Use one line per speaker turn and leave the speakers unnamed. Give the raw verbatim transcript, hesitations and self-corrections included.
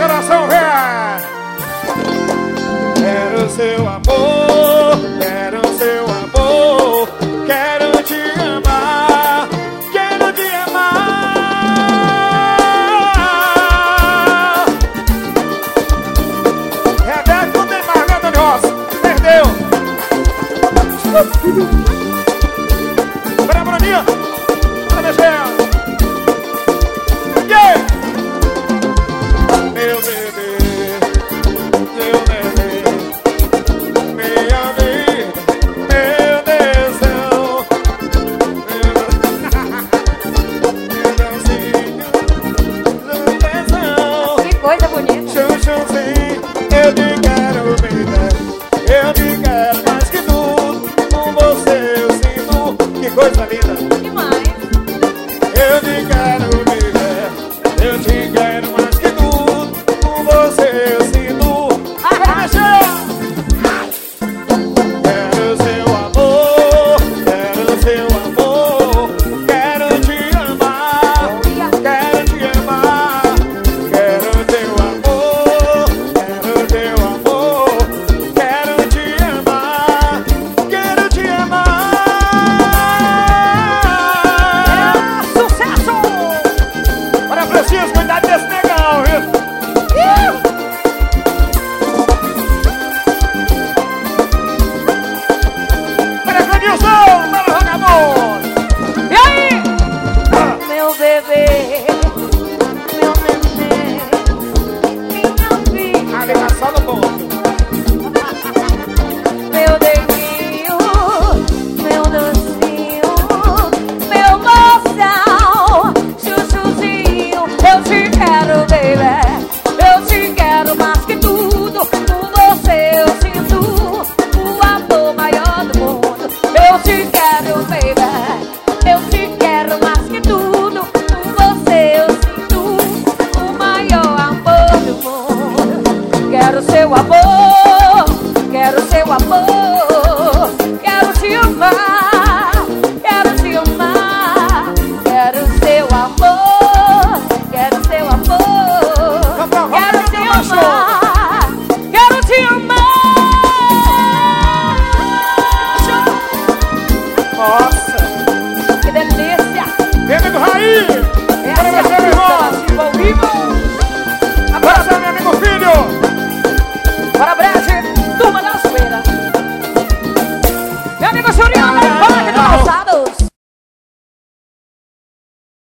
coração, vem! Quero seu amor, quero seu amor, quero te amar, quero te amar. Rebeca não tem mais nada de roça, perdeu. Bora, Bruninha, bora mexer. Yeah! Meu bebê, meu bebê, minha vida, meu tesão, meu dancinho, meu tesão.
Que coisa bonita.
Chuchuzinho, eu te quero, vida, eu te quero mais que tudo. Com você eu sinto, que coisa linda.
Demais.
Eu te quero, vida, eu te quero mais que tudo. Com você eu sinto. Vai mexer! Quero seu amor, quero seu amor, quero te amar, quero te amar, quero teu amor, quero teu amor, quero te amar, quero te amar.
Sucesso!
Olha, preciso cuidar desse negão, viu? Olha, Clenilson, meu jogador!
E aí?
Ah,
Meu bebê, meu nenê, minha filha,
ali na sala do ponto.
meu dedinho, meu docinho, meu moção, chuchuzinho, eu te quero, baby, eu te quero mais que tudo, com você eu sinto o amor maior do mundo, eu te quero, baby, eu te quero mais que tudo, com você eu sinto o maior amor do mundo, quero seu amor, quero seu amor, quero te amar, quero te amar, quero seu amor, quero seu amor, quero te amar, quero te amar.
Nossa,
Que delícia!
vem do raiz!